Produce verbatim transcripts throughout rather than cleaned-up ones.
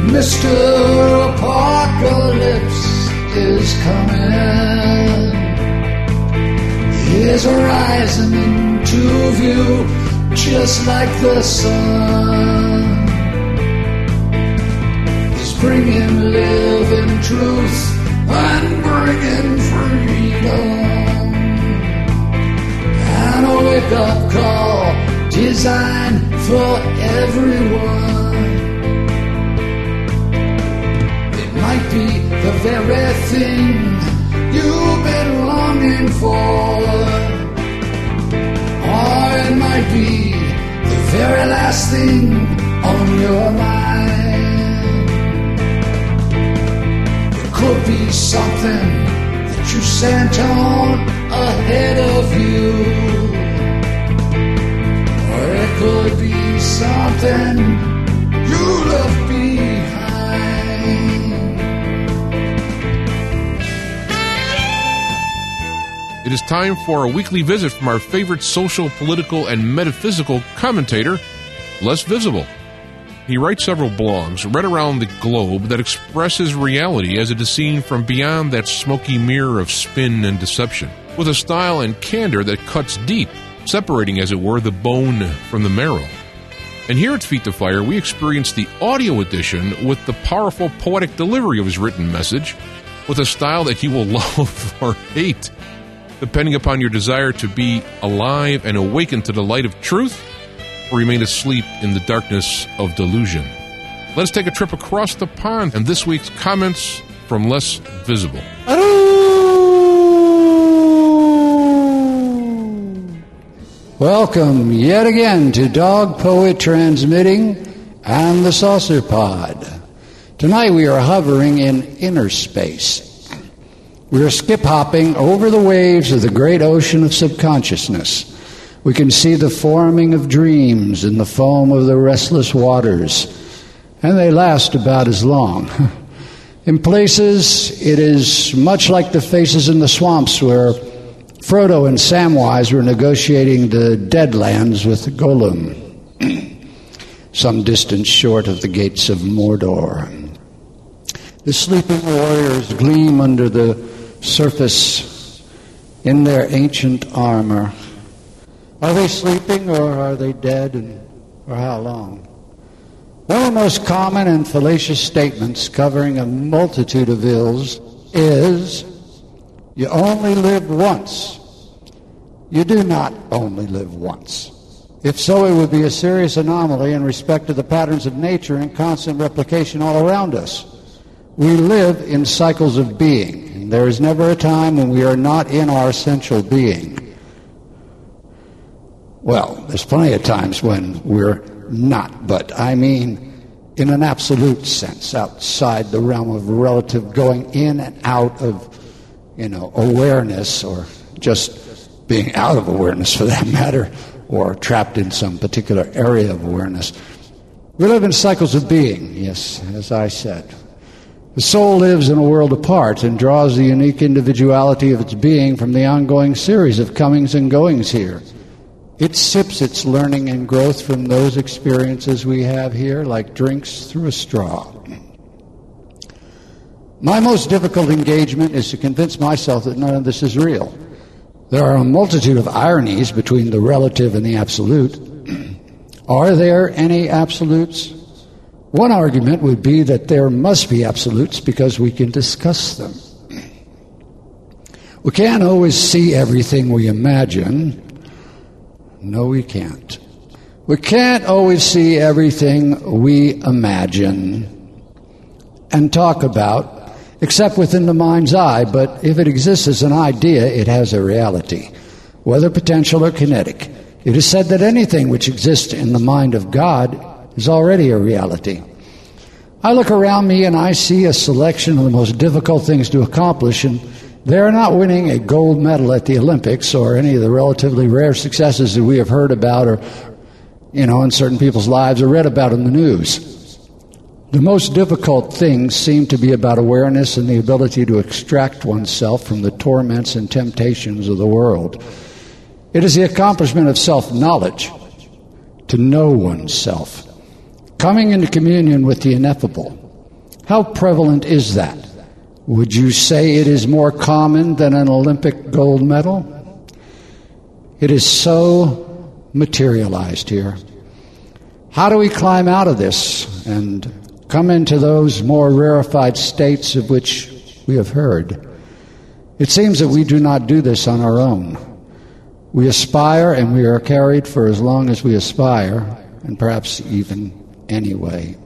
Mister Apocalypse is coming. He's rising into view just like the sun. He's bringing living truth and bringing freedom. And a wake-up call designed for everyone. Might be the very thing you've been longing for, or it might be the very last thing on your mind. It could be something that you sent on ahead of you, or it could be something you left behind. It is time for a weekly visit from our favorite social, political, and metaphysical commentator, Les Visible. He writes several blogs right around the globe that express his reality as it is seen from beyond that smoky mirror of spin and deception, with a style and candor that cuts deep, separating, as it were, the bone from the marrow. And here at Feet to Fire, we experience the audio edition with the powerful poetic delivery of his written message, with a style that you will love or hate, depending upon your desire to be alive and awaken to the light of truth, or remain asleep in the darkness of delusion. Let us take a trip across the pond, and this week's comments from Les Visible. Welcome yet again to Dog Poet Transmitting and the Saucer Pod. Tonight we are hovering in inner space. We are skip-hopping over the waves of the great ocean of subconsciousness. We can see the forming of dreams in the foam of the restless waters, and they last about as long. In places, it is much like the faces in the swamps where Frodo and Samwise were negotiating the Deadlands with Gollum, some distance short of the gates of Mordor. The sleeping warriors gleam under the surface in their ancient armor. Are they sleeping or are they dead, and for how long? One of the most common and fallacious statements covering a multitude of ills is, you only live once. You do not only live once. If so, it would be a serious anomaly in respect to the patterns of nature and constant replication all around us. We live in cycles of being, and there is never a time when we are not in our essential being. Well, there's plenty of times when we're not, but I mean in an absolute sense, outside the realm of relative, going in and out of, you know, awareness, or just being out of awareness for that matter, or trapped in some particular area of awareness. We live in cycles of being, yes, as I said. The soul lives in a world apart and draws the unique individuality of its being from the ongoing series of comings and goings here. It sips its learning and growth from those experiences we have here like drinks through a straw. My most difficult engagement is to convince myself that none of this is real. There are a multitude of ironies between the relative and the absolute. Are there any absolutes? One argument would be that there must be absolutes because we can discuss them. We can't always see everything we imagine. No, we can't. We can't always see everything we imagine and talk about, except within the mind's eye, but if it exists as an idea, it has a reality, whether potential or kinetic. It is said that anything which exists in the mind of God is already a reality. I look around me and I see a selection of the most difficult things to accomplish, and they're not winning a gold medal at the Olympics or any of the relatively rare successes that we have heard about or, you know, in certain people's lives or read about in the news. The most difficult things seem to be about awareness and the ability to extract oneself from the torments and temptations of the world. It is the accomplishment of self-knowledge, to know oneself, coming into communion with the ineffable, How prevalent is that? Would you say it is more common than an Olympic gold medal? It is so materialized here. How do we climb out of this and come into those more rarefied states of which we have heard? It seems that we do not do this on our own. We aspire, and we are carried for as long as we aspire, and perhaps even anyway.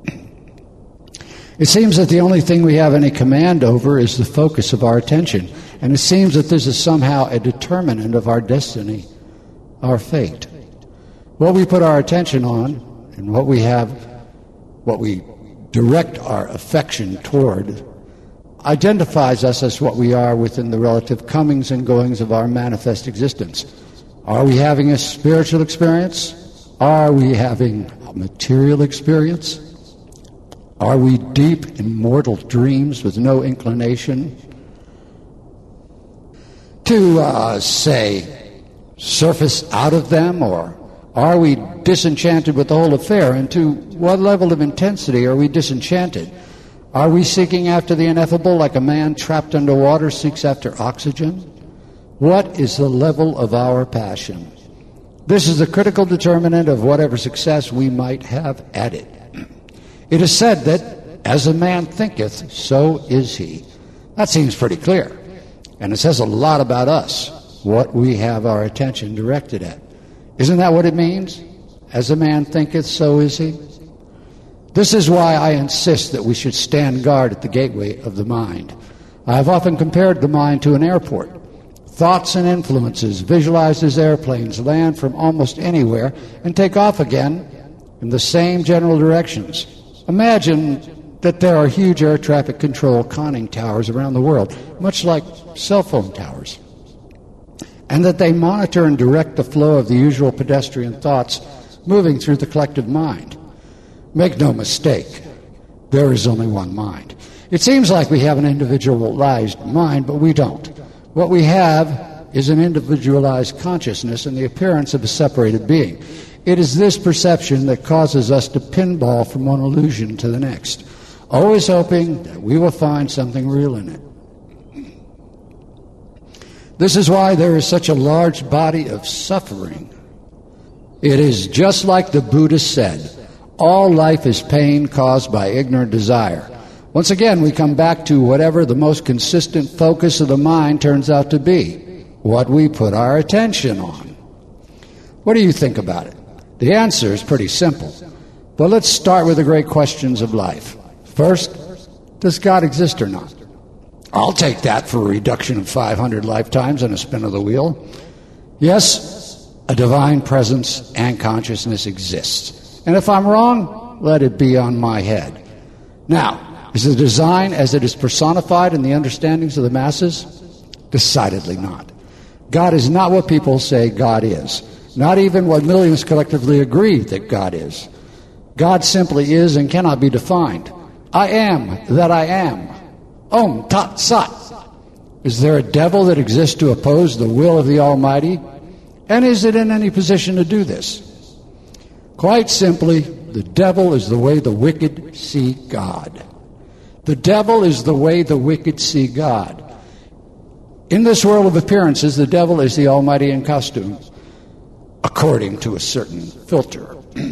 It seems that the only thing we have any command over is the focus of our attention, and it seems that this is somehow a determinant of our destiny, our fate. What we put our attention on, and what we have, what we direct our affection toward, identifies us as what we are within the relative comings and goings of our manifest existence. Are we having a spiritual experience? Are we having a material experience? Are we deep in mortal dreams with no inclination to, uh, say, surface out of them? Or are we disenchanted with the whole affair? And to what level of intensity are we disenchanted? Are we seeking after the ineffable like a man trapped underwater seeks after oxygen? What is the level of our passion? This is the critical determinant of whatever success we might have at it. It is said that, as a man thinketh, so is he. That seems pretty clear. And it says a lot about us, what we have our attention directed at. Isn't that what it means? As a man thinketh, so is he. This is why I insist that we should stand guard at the gateway of the mind. I have often compared the mind to an airport. Thoughts and influences, visualized as airplanes, land from almost anywhere and take off again in the same general directions. Imagine that there are huge air traffic control conning towers around the world, much like cell phone towers, and that they monitor and direct the flow of the usual pedestrian thoughts moving through the collective mind. Make no mistake, there is only one mind. It seems like we have an individualized mind, but we don't. What we have is an individualized consciousness and the appearance of a separated being. It is this perception that causes us to pinball from one illusion to the next, always hoping that we will find something real in it. This is why there is such a large body of suffering. It is just like the Buddha said, all life is pain caused by ignorant desire. Once again, we come back to whatever the most consistent focus of the mind turns out to be, what we put our attention on. What do you think about it? The answer is pretty simple. But let's start with the great questions of life. First, does God exist or not? I'll take that for a reduction of five hundred lifetimes and a spin of the wheel. Yes, a divine presence and consciousness exists. And if I'm wrong, let it be on my head. Now, is the design as it is personified in the understandings of the masses? Decidedly not. God is not what people say God is. Not even what millions collectively agree that God is. God simply is and cannot be defined. I am that I am. Om Tat Sat. Is there a devil that exists to oppose the will of the Almighty? And is it in any position to do this? Quite simply, the devil is the way the wicked see God. The devil is the way the wicked see God. In this world of appearances, the devil is the Almighty in costume, according to a certain filter,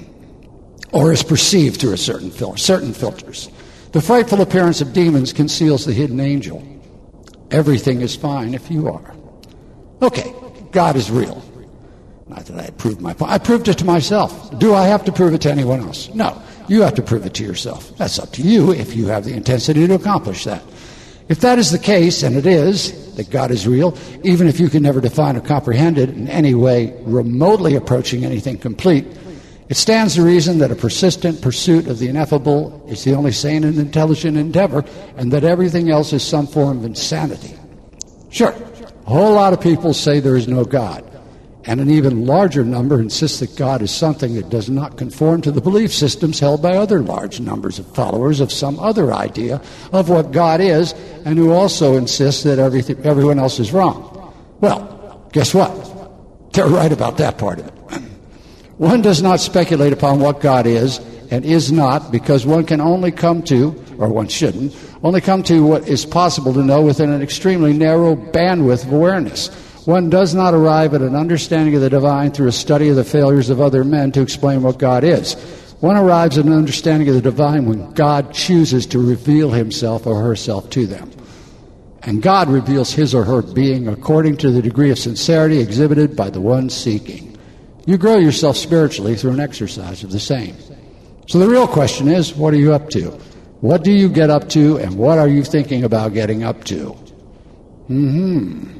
or is perceived through a certain filter, certain filters. The frightful appearance of demons conceals the hidden angel. Everything is fine if you are. Okay, God is real. Not that I proved my point. I proved it to myself. Do I have to prove it to anyone else? No. You have to prove it to yourself. That's up to you if you have the intensity to accomplish that. If that is the case, and it is, that God is real, even if you can never define or comprehend it in any way remotely approaching anything complete, it stands to reason that a persistent pursuit of the ineffable is the only sane and intelligent endeavor, and that everything else is some form of insanity. Sure, a whole lot of people say there is no God, and an even larger number insists that God is something that does not conform to the belief systems held by other large numbers of followers of some other idea of what God is, and who also insist that everything, everyone else is wrong. Well, guess what? They're right about that part of it. One does not speculate upon what God is and is not, because one can only come to, or one shouldn't, only come to what is possible to know within an extremely narrow bandwidth of awareness. One does not arrive at an understanding of the divine through a study of the failures of other men to explain what God is. One arrives at an understanding of the divine when God chooses to reveal himself or herself to them. And God reveals his or her being according to the degree of sincerity exhibited by the one seeking. You grow yourself spiritually through an exercise of the same. So the real question is, what are you up to? What do you get up to, and what are you thinking about getting up to? Mm-hmm.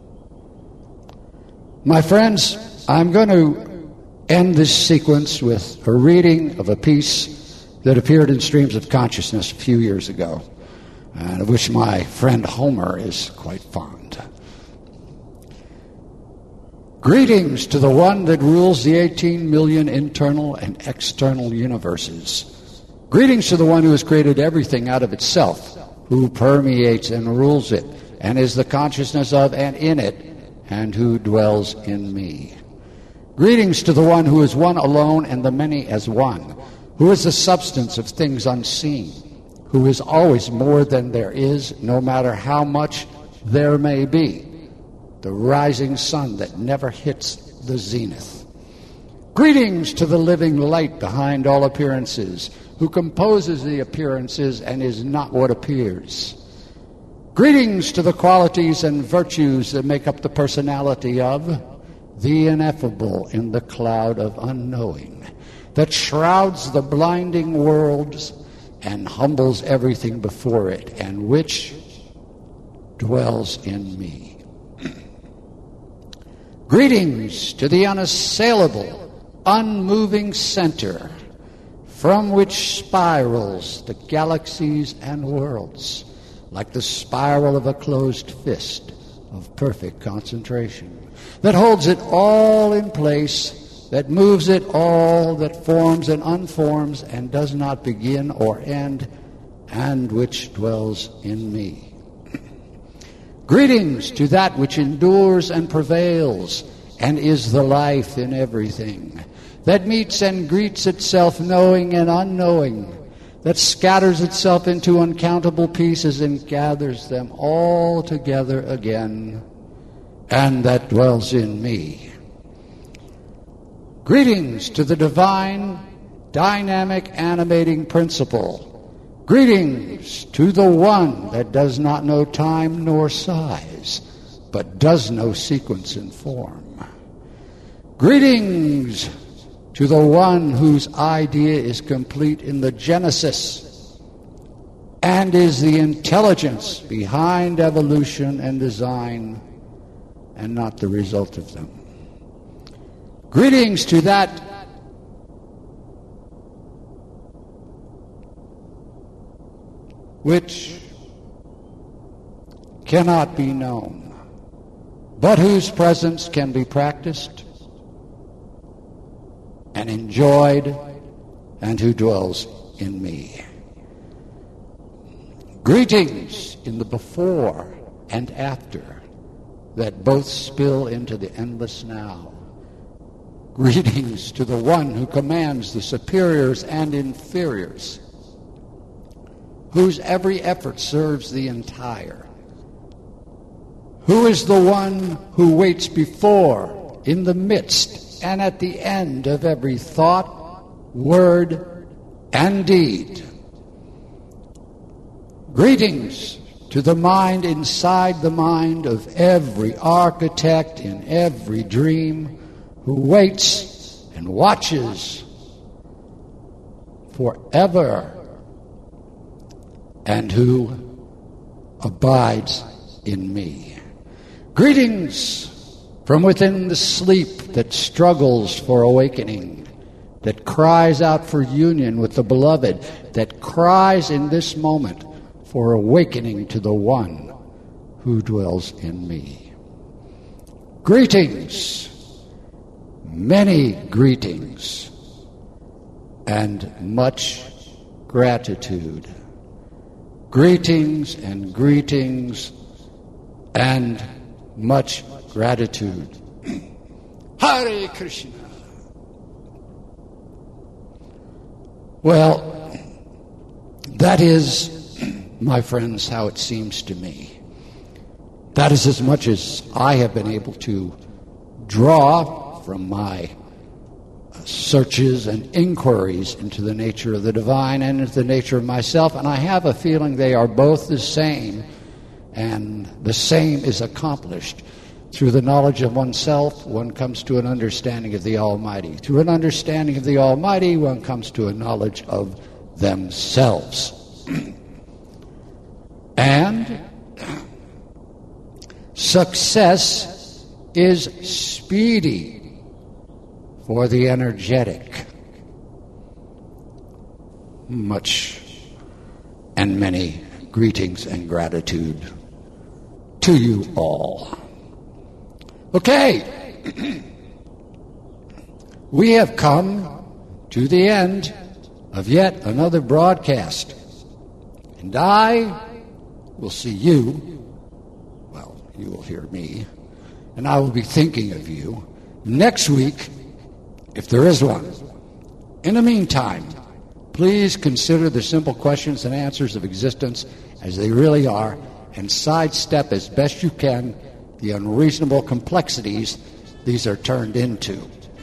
My friends, I'm going to end this sequence with a reading of a piece that appeared in Streams of Consciousness a few years ago, and of which my friend Homer is quite fond. Greetings to the one that rules the eighteen million internal and external universes. Greetings to the one who has created everything out of itself, who permeates and rules it, and is the consciousness of and in it, and who dwells in me. Greetings to the one who is one alone and the many as one, who is the substance of things unseen, who is always more than there is, no matter how much there may be, the rising sun that never hits the zenith. Greetings to the living light behind all appearances, who composes the appearances and is not what appears. Greetings to the qualities and virtues that make up the personality of the ineffable in the cloud of unknowing that shrouds the blinding worlds and humbles everything before it, and which dwells in me. Greetings to the unassailable, unmoving center from which spirals the galaxies and worlds, like the spiral of a closed fist of perfect concentration, that holds it all in place, that moves it all, that forms and unforms and does not begin or end, and which dwells in me. Greetings to that which endures and prevails and is the life in everything, that meets and greets itself knowing and unknowing, that scatters itself into uncountable pieces and gathers them all together again, and that dwells in me. Greetings to the divine, dynamic, animating principle. Greetings to the one that does not know time nor size, but does know sequence and form. Greetings to the one whose idea is complete in the genesis and is the intelligence behind evolution and design and not the result of them. Greetings to that which cannot be known, but whose presence can be practiced and enjoyed, and who dwells in me. Greetings in the before and after that both spill into the endless now. Greetings to the one who commands the superiors and inferiors, whose every effort serves the entire, who is the one who waits before, in the midst, and at the end of every thought, word, and deed. Greetings to the mind inside the mind of every architect in every dream, who waits and watches forever, and who abides in me. Greetings from within the sleep that struggles for awakening, that cries out for union with the beloved, that cries in this moment for awakening to the one who dwells in me. Greetings, many greetings, and much gratitude. Greetings and greetings and much gratitude. Hare Krishna. Well, that is, my friends, how it seems to me. That is as much as I have been able to draw from my searches and inquiries into the nature of the divine and into the nature of myself, and I have a feeling they are both the same, and the same is accomplished. Through the knowledge of oneself, one comes to an understanding of the Almighty. Through an understanding of the Almighty, one comes to a knowledge of themselves. And success is speedy for the energetic. Much and many greetings and gratitude to you all. Okay, we have come to the end of yet another broadcast, and I will see you, well, you will hear me, and I will be thinking of you next week, if there is one. In the meantime, please consider the simple questions and answers of existence as they really are, and sidestep as best you can the unreasonable complexities these are turned into.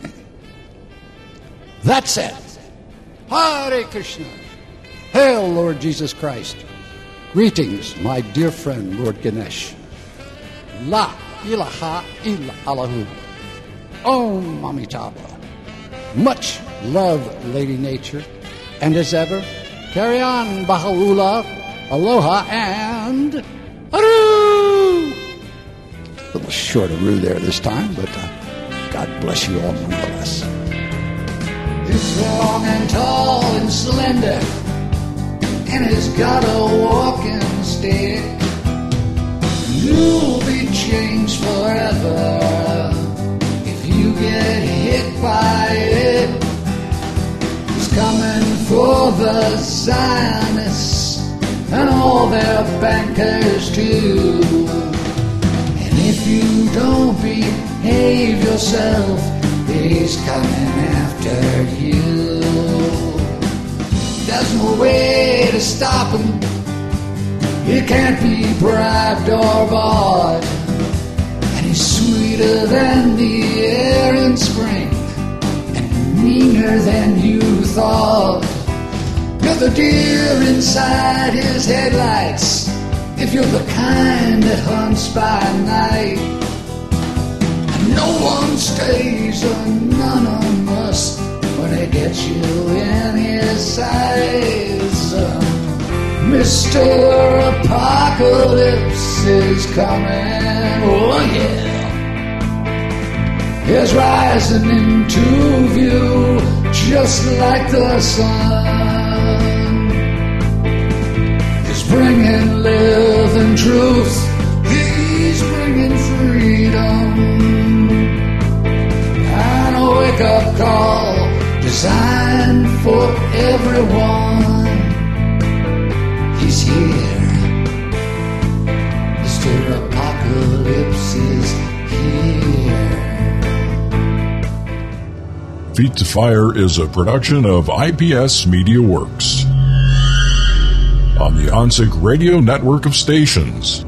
That said, Hare Krishna. Hail, Lord Jesus Christ. Greetings, my dear friend, Lord Ganesh. La ilaha illa Allahu. Om Amitabha. Much love, Lady Nature. And as ever, carry on, Baha'u'llah, aloha, and Haru! A little short of Roo there this time, but uh, God bless you all nonetheless. He's long and tall and slender, and he's got a walking stick. You'll be changed forever if you get hit by it. He's coming for the Zionists and all their bankers too. And if you don't behave yourself, he's coming after you. There's no way to stop him. He can't be bribed or bought. And he's sweeter than the air in spring, and meaner than you thought. You're the deer inside his headlights, if you're the kind that hunts by night. And no one stays anonymous when he gets you in his sights. Mister Apocalypse is coming, oh yeah. He's rising into view just like the sun. He's bringing living truth, he's bringing freedom, and a wake-up call designed for everyone. He's here. Mister Apocalypse is here. Feet to Fire is a production of I P S Media Works on the OnSync Radio network of stations.